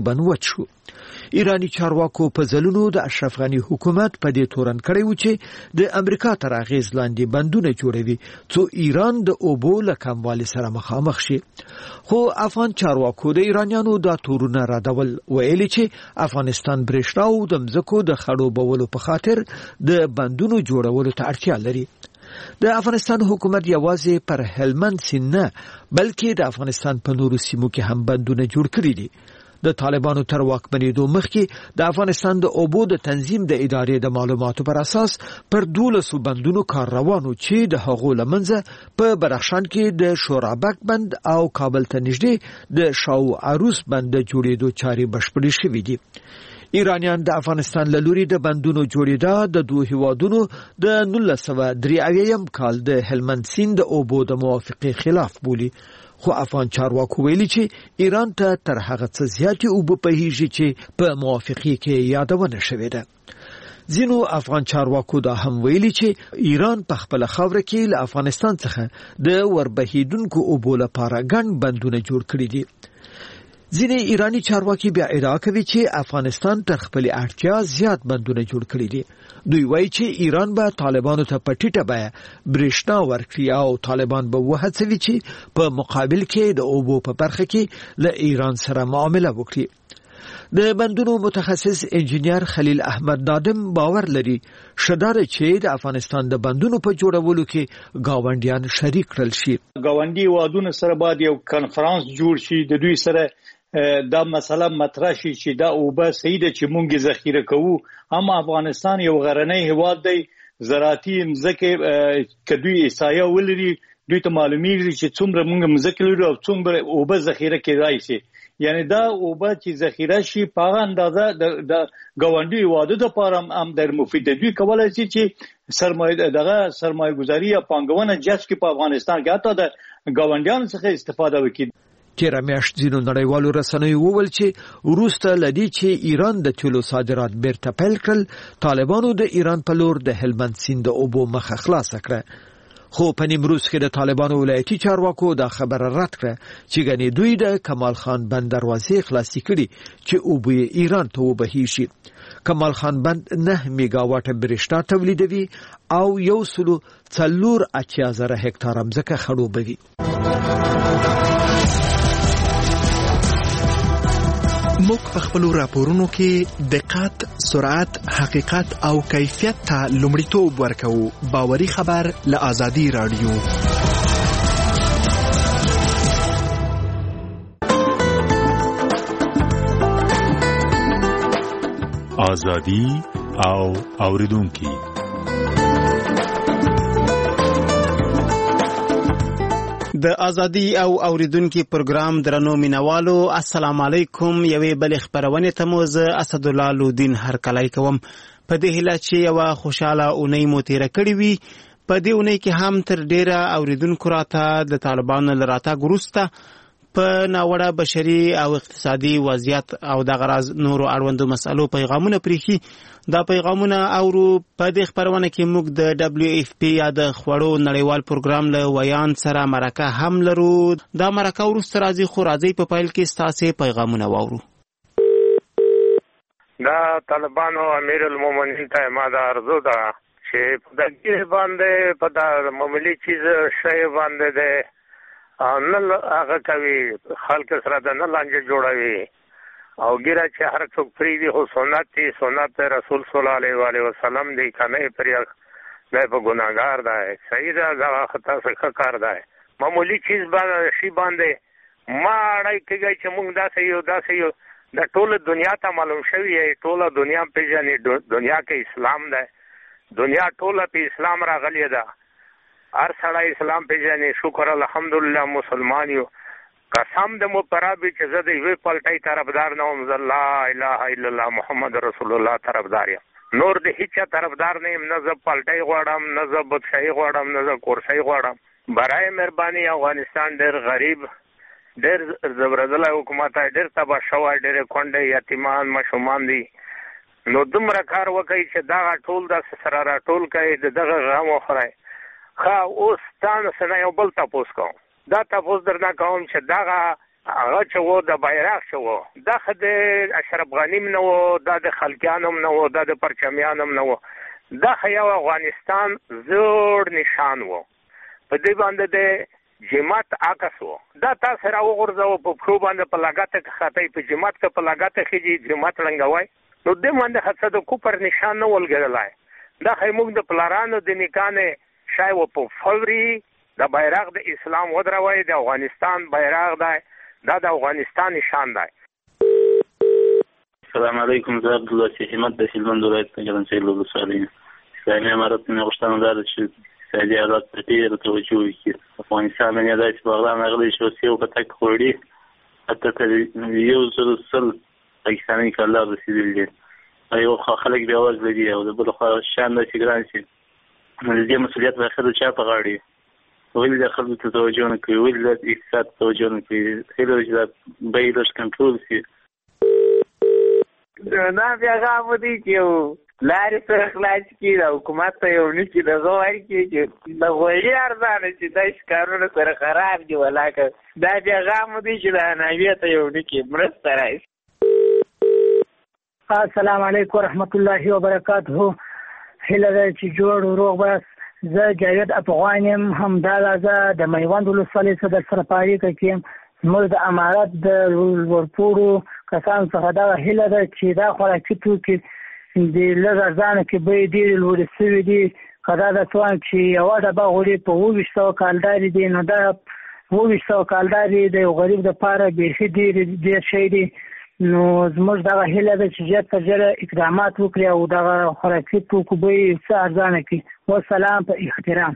تقریبا وچ شو. ایرانی چارواکو په ځلونو د اشرف غنی حکومت په دې تورن کړی و چې د امریکا تر اغیز لاندې بندونه جوړوي څو ایران د اوبو له کموالي سره مخامخ شي. خو افغان چارواکو د ایرانیانو دا تورونه ردول، ویلي چې افغانستان برېښنا او د مځکو د خړوبولو په خاطر د بندونو جوړولو ته اړتیا لري. د افغانستان حکومت یوازې پر هلمند سیند نه بلکې د افغانستان په نورو سیمو کې هم بندونه جوړ کړي دي. د طالبانو تر واکمنېدو مخکې د افغانستان د اوبو د تنظیم د ادارې د معلوماتو پر اساس پر 12 بندونو کار روانو چې د هغو لمنځه په بدخشان کې د شورابک بند او کابل ته نږدې د شاو عروس بند جوړېدو چارې بشپړې شوې دي. ایرانیان د افغانستان له لوري د بندونو جوړېدا د دوه هیوادونو د 1983 کال د هلمند سیند د اوبو د موافقې خلاف بولي. خو افغان چارواکو ویلي چې ایران ته تر هغه څه زیاتې اوبه بهیږي چې په موافقې کې یادونه شوې ده. ځینو افغان چارواکو دا هم ویلي چې ایران په خپل خاوره کې له افغانستان څخه د وربهیدونکو اوبو لپاره ګڼ بندونه جوړ کړي دي. ځینې ایرانی چارواکي بیا ادعا کوي چې افغانستان تر خپل اړتیا زیات بندونه جوړ کړي دي. دوی وایي چې ایران به طالبانو ته په ټیټه بیه برېښنا ورکړي او طالبان به وهڅوي چې په مقابل کې د اوبو په برخه کې له ایران سره معامله وکړي. د بندونو متخصص انجینیر خلیل احمد نادم باور لري شداره چې د افغانستان د بندونو په جوړولو کې گاونډیان شریک کړل شي. گاونډي وادونو سره باید یو کانفرنس جوړ شي، د دوی سره دا مسله مطرح شي چې دا اوبه صحیح ده چې مونږ ذخیره کوو. اما افغانستان یو غرنی هیواد دی، زراعتي مځکه کدوې احصایه ولري، دوی ته معلومیږي چې څومره مونږ مځکه لرو او څومره اوبه ذخیره کېدای شي. یعنی دا اوبه چې ذخیره شي په هغه اندازه د ګاونډي هیوادو لپاره هم ډېر مفید دی. دوی کولای شي چې سرمایه گذاري یا پانګونه جذب کړي په افغانستان کې، حتی د ګاونډیانو څخه استفاده وکړي. تیر میاشت ځینو نړیوالو رسنیو وویل چې وروسته لدی چې ایران د تیلو صادرات بیرته پیل کړل، طالبانو د ایران په لور د هلمند سیند د اوبو مخه خلاصه کړه. خو په نیمروز کې د طالبانو ولایتي چارواکو دا خبره رد کړه چې ګنې دوی د کمال خان بند دروازې خلاصې کړي چې اوبه ایران ته وبهیږي. کمال خان بند 9 میگاواټ برېښنا تولیدوي او 140,000 هکتار ځمکه خړوبوي. موږ په خپل راپورونو کې دقت، سرعت، حقیقت او کیفیت ته لومړیتوب ورکوو. باوري خبر له آزادي رادیو. آزادي او اوریدونکي. د ازادي او اوریدونکو پروګرام درنو مینوالو، السلام علیکم. یوې بل خبرونه ته مو زه اسد الله لودین هرکلی کوم. په دې هیله چې یو خوشاله اونۍ مو تیر کړی وي. په دې اونۍ کې هم تر ډیره اوریدونکو راته د طالبانو لراته ګروسته په ناوړه بشري او اقتصادي وضعیت او د غرض نورو اړوندو مسالو پیغامونه پریخي. دا پیغامونه اورو. په دې خبرونه کې موږ د WFP یا د خوړو نړیوال پروګرام له ویان سره مرکه هم لرو. دا مرکه وروسته راځي، خو راځي په پیل کې ستاسو پیغامونه واورو. دا طالبانو امیر المؤمنین ته ما دا ارزو ده چې په دې باندې په دا معمولی چیز شی باندې ده نه هغه کوي، خلک سره د نه لانجه جوړوي او ګیره چې هر څوک پریدي خو سنت رسول صلی الله علیه وسلم دی کنه پریا نه په ګناګار ده. صحیح ده، دا خطا څخه کار ده. معمولی چیز باندې شی باندې ما اړای کېږي چې موږ داسې یو د ټوله دنیا ته معلوم شوی، ټوله دنیا پیژني، دنیا کې اسلام ده، دنیا ټوله په اسلام راغلی ده. هر سړی اسلام پیژني، شکر الحمدلله مسلمان یو. قسم د مو پرابي چې زه د یوې پلټۍ طرفدار نه وم، زه لا اله الا الله محمد رسول الله طرفدار یم. نور د هیڅ طرفدار نه یم، نه زه پلټۍ غواړم، نه زه بادشاهي غواړم، نه زه کورسۍ غواړم. برای مهرباني افغانستان ډېر غریب، ډېر زبردله حکومت دی، ډېر تباه شوی، ډېرې کونډې یتیمان ماشومان دي. نو دومره کار وکړئ چې دغه ټول داسې سره راټول کړئ، د دغه غم وخورئ. ښه، اوس تاسو نه یو بل تپوس کوم. دا تپوس درنه کوم چې دغه هغه چې و د بیرغ چې و دا خو د اشرف غنی نه و، دا د خلقیانو نه و، دا د پرچمیانو نه و، دا خو یو افغانستان زوړ نشان و. په دې باندې د جماعت عکس و، دا تاسو را وغورځو په پښو باندې په لګاته خطای په جماعت کې په لګاته خېږي جماعت لنګوي، نو دې باندې حسد کو پر نشان نه ولګلای. دا خو موږ د پلارانو د نکانه شای و په فوري د بیرغ د اسلام ودروي، د افغانستان بیرغ دی، دا د افغانستان نشان دی. السلام علیکم، زه عبدالله سیحمد د هلمند ولایت ګرمسیر ولسوالۍ. اسلامي امارت نه غوښتنه ده چې اقتصادي حالات ته ډېره توجه وکړي. افغانستان نه داسې بغداد راغلی چې اوس یو په تک خوړي حتی تر 100 پاکستاني کالر رسېدلي دي. یو خلک بیا وزله دي او د بل خوا شان داسې ګران شي. د دې مسؤلیت به اخر چا په غاړه وي؟ ولې د خلکو ته توجه نه کوي؟ ولې د اقتصاد توجه نه کوي؟ هیله چې دا بیې لږ کنټرول شي. دا پیغام دی چې لارې سره خلاص کړي، د حکومت ته یو نشي دغه ورکړي چې د غوړي ارزانه چې دا ښکارونه سره خراب دي ولاکه. دا پیغام دی چې د حنابیه ته یو نکي مرسته راشي. السلام علیکم ورحمت الله وبرکاته. هیله ده چې جوړ روغ بس. زه جاوید افغان یم، همداله زه د میوند ولسوالۍ څخه در سره په اړیکه کې یم. زموږ د امارت د ورپورو کسانو څخه دغه هیله ده چې دا خوراکي توکي د لږ ارزانه کې بیې ډېرې لوړې شوي دي. که دا د څه وایم چې یوه ډبه غوړي په 2200 کالدارې دي، نو دا 2200 کالدارې د یو غریب دپاره بیخي ډېر شی دی. نو زموږ دغه هیله ده چې ژر تر ژره اقدامات وکړي او دغه خوراکي توکو بیې څه ارزانه کړي. والسلام په احترام.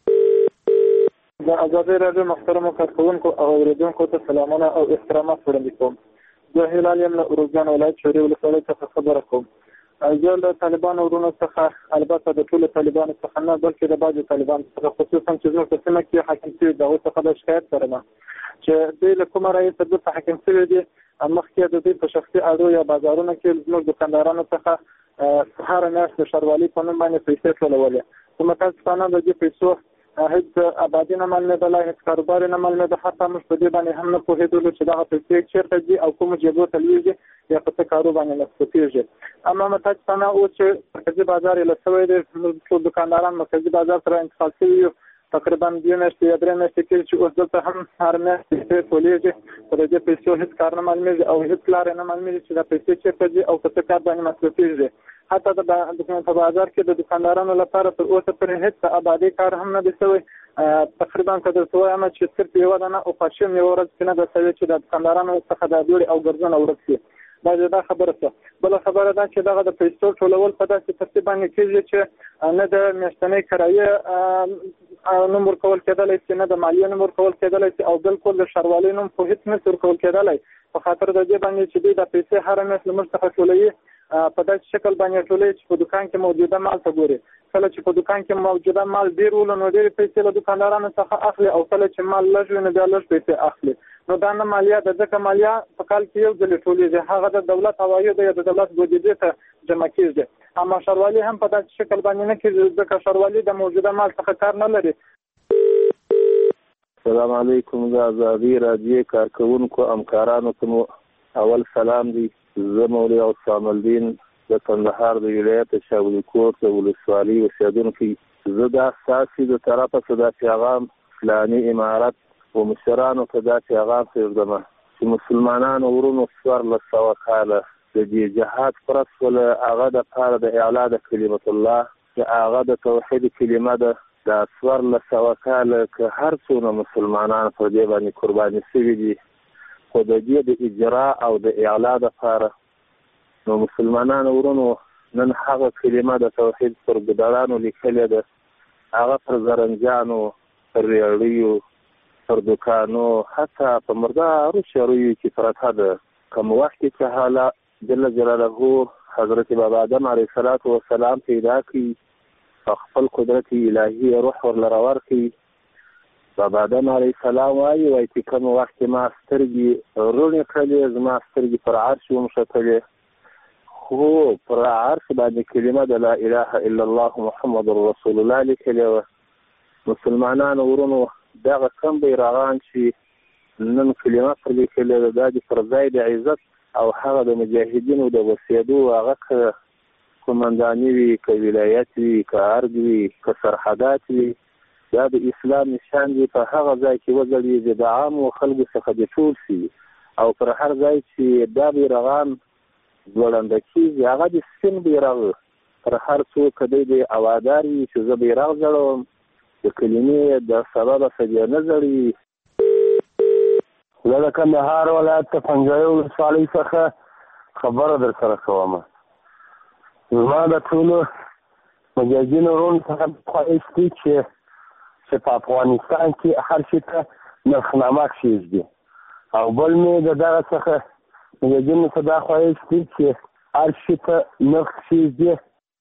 د ازادۍ راډیو محترمو کارکوونکو او اورېدونکو ته سلامونه او احترامات وړاندې کوم. زه هلال یم له اروزګان ولایت شوري ولسوالۍ څخه خبره کوم. زه له طالبانو ورونو څخه، البته د ټولو طالبانو څخه نه بلکې د بعضو طالبانو څخه، خصوصا چې زموږ په سیمه کې حاکم شوي د هغوی څخه د شکایت لرم چې دوی له کومه رایې څخه دلته حاکم شوي دي. مخکې د دوی په شخصي اډو یا بازارونو کې زموږ دکاندارانو څخه هره میاشت د ښاروالۍ په نوم باندې پیسې ټولولې. خو متاسفانه د دې پیسو هیڅ آبادي نه معلومېدله، هیڅ کاروبار نه معلومېده. حتی موږ په دې باندې هم نه پوهېدلو چې دغه پیسې چېرته ځي او کومو جېبو ته لوېږي یا په څه کارو باندې مصرفېږي. اما متاسفانه اوس چې مرکزي بازار یې له شوی دی، ټول دکانداران مرکزي بازار سره انتقال شوي یو. تقریبا 2 میاشتې یا 3 میاشتې کېږي چې اوس دلته هم هر میاشت پیسې ټولېږي، خو د دې پیسو هېڅ کار نه معلومېږي او هېڅ لارې نه معلومېږي چې دا پیسې چېرته ځي او په څه کار باندې مصرفېږي. حتی په بازار کې د دکاندارانو لپاره تر اوسه پورې هېڅ آبادي کار هم نه دی شوی. تقریبا که درته ووایم چې صرف یوه دانه اوپاشن یوه ورځ کې نه ده شوې چې د دکاندارانو څخه د دوړې او ګرځونه ورک شي. دا خبره شوه. بله خبره ده چې دغه د پیسو ټولول په داسې ترتیب باندې کېږي چې نه د میاشتنۍ کرایې نوم ورکول کېدلی شي، نه د مالیې نوم ورکول کېدلی شي او بالکل د ښاروالۍ نوم خو هېڅ نه شي ورکول کېدلی. په خاطر د دې باندې چې دوی د پیسې هره میاشت له موږ څخه ټولوي په داسې شکل باندې ټولوي چې په دکان کې موجوده مال ته ګوري. کله چې په دکان کې موجوده مال ډېر ولو نو ډېرې پیسې له دکاندارانو څخه اخلي او کله چې مال لږ وي نو بیا لږ پیسې اخلي. نو دا نه مالیه ده، ځکه مالیه په کال کې یو ځلې ټولېږي، هغه د دولت عواید یا د دولت بودیجې ته جمع کېږي. اما ښاروالي هم په داسې شکل باندې نه کېږي، ځکه ښاروالي د موجوده مال څخه کار نه لري. السلام علیکم، د ازادۍ راډیو کارکوونکو همکارانو ته مو اول سلام دی. زه مولوي عصام الدین د کندهار د ولایت شاولیکوټ د ولسوالۍ اوسېدونکی. زه دا ستاسې د طرفه څه دا پیغام فلاني امارت و مشرانو ته دا پیغام پرېږدم چې مسلمانانو ورونو 1400 کاله د دې جهاد فرض کړله، هغه دپاره د اعلا د کلمت الله چې هغه د توحید کلمه ده. دا 1400 کاله که هر څونه مسلمانان په دې باندې قرباني شوي دي، خو د دې د اجرا او د اعلا دپاره نو مسلمانانو ورونو نن هغه کلمه د توحید پر ګدړانو لیکلې ده، هغه پر زرنجانو، پر ریاړیو، پر دوکانو، حتی په مردارو شهریو کې پرته ده. کوم وخت کې چې حالا جل جلاله حضرت بابا آدم علیه السلام پیدا کړي، خپل قدرت الهي روح ورلره ورکړي. بابا آدم علیه السلام وایي چې کوم وخت کې ما سترګې روڼې کړلې، زما سترګې پر عرش ومښتلې، خو پر عرش باندې کلمه د لا اله الا الله محمد رسول الله لیکلې وه. مسلمانانو ورونو دغه کم بیرغان چې نن کلمه پر لیکلې ده دا د پر ځای د عزت او هغه د مجاهدینو د وسیدو هغه قومنداني وي که ولایت وي که ارګ وي که سرحدات وي دا د اسلام نشان دی په هغه ځای کې وځلېږي د عامو خلکو څخه د ټول شي او پر هر ځای چې دا بیرغان ځوړنده کېږي هغه د سپین بیرغ پر هر څوک دی د اوادار وي چې زه بیرغ ځړوم د کلمې د سببه سجه نه ځړي. زه د کندهار ولایت د پنجوایي ولسوالۍ څخه خبره در سره کوم. زما د ټولو مجاهدینو وروڼو څخه خواهش دی چې په افغانستان کې هر شي ته نرخنامه کښېږدي او بل مې د دغه څخه مجاهدینو ته دا خواهش دی چې هر شي ته نرخ کښېږدي.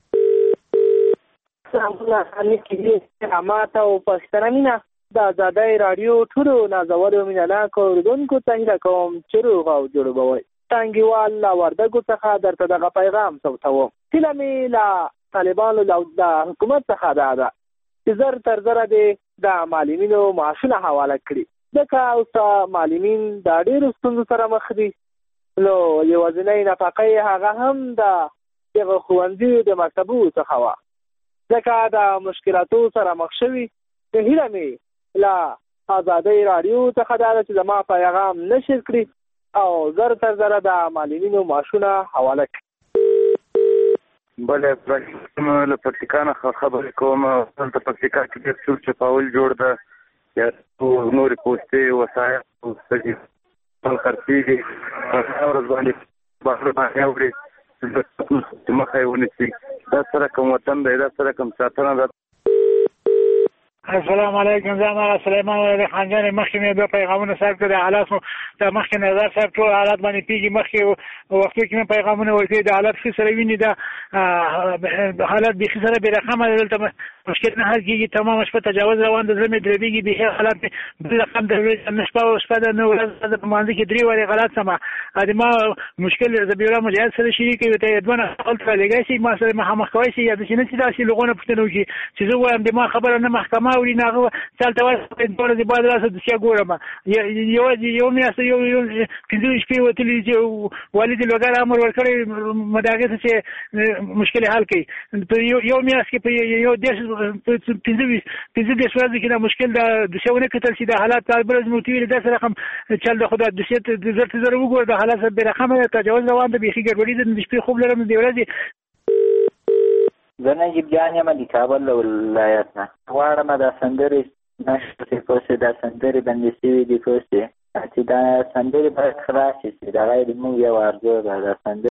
سلامونه ماته او پښتنه مینه د ازادۍ راډیو ټولو نازولو مینهناکو اورېدونکو ته هیله کوم چې روغ او جوړ به وئ. ټانګیوال له وردګو څخه درته دغه پیغام ثبتوم. هیله مې له طالبانو له حکومت څخه دا ده چې زر تر زره دې د معلمینو معاشونه حواله کړي ځکه اوس معلمین د ډېرو ستونزو سره مخ دي. نو یوازینۍ نفقه یې هغه هم د دغه ښوونځیو د مکتبو څخه وه ځکه د مشکلاتو سره مخ شوي. هیله مې له ازادۍ راډیو څخه دا ده چې زما پیغام نشر کړي او زر تر زره د معلمینو معاشونه حواله کړي. بله له پکتیکا نه خبرې کوم. دلته پکتیکا کې ډېر چور چپاول جوړ ده یا نورې پوستې وسایل خرڅېږي په هغه ورځ باندې بهر باندې اوري چې مخه یې ونیسي. دا سره کوم وطن دی دا سره کوم ساتنه ده. السلام علیکم. زه ما سلیمان ولی خانجان مخکې مې دوه پیغامونه صاحب کړه د حالات مو د مخکې نظر صاحب ټول حالات باندې پیږي. مخکې وختو کې مې پیغامونه ورکړي د حالات ښه سره ویني دا حالات بیخي سره بې رقمه دلته مشکل نه حل کېږي. تمامه شپه تجاوز روان د زړه مې درېږي بیخي حالات مې بل رقم د شپه ده نه ورځ د په مانځه کې درې وارې غلط سمه د ما مشکل زبیره مجاهد سره شریک وي ته دوه خپل لګای شي ما سره مخامخ کوي شي یا د شي نه چې داسې لغونه پوښتنه وکړي چې زه وایم د ما خبره نه محکمه اوري نه هغه چلته وایي دوله د بعد راسه د څه ګورم یوازې یو میاشت یو پنځه شپې وتلي چې والد لوګر امر ورکړی مداغه چې مشکل حل کړي په یو میاشت کې په یو دیش پنځه دیش ورځې کې دا مشکل د څهونه کتل چې د حالات برز موتیوي د سره رقم چل د خدای د شت د زړه زره وګور د حالات به رقم تجاوز روان د بیخي ګډوډي د شپې خوب لرم دی ورځې. زه نجیب جان یم د کابل ولایت نه غواړم دا سندرې نشته پوسې دا سندرې باندې سوي دي پوسې چې دا سندرې باید خلاص شي دا غیر موږ یو ارزو ده دا سندرې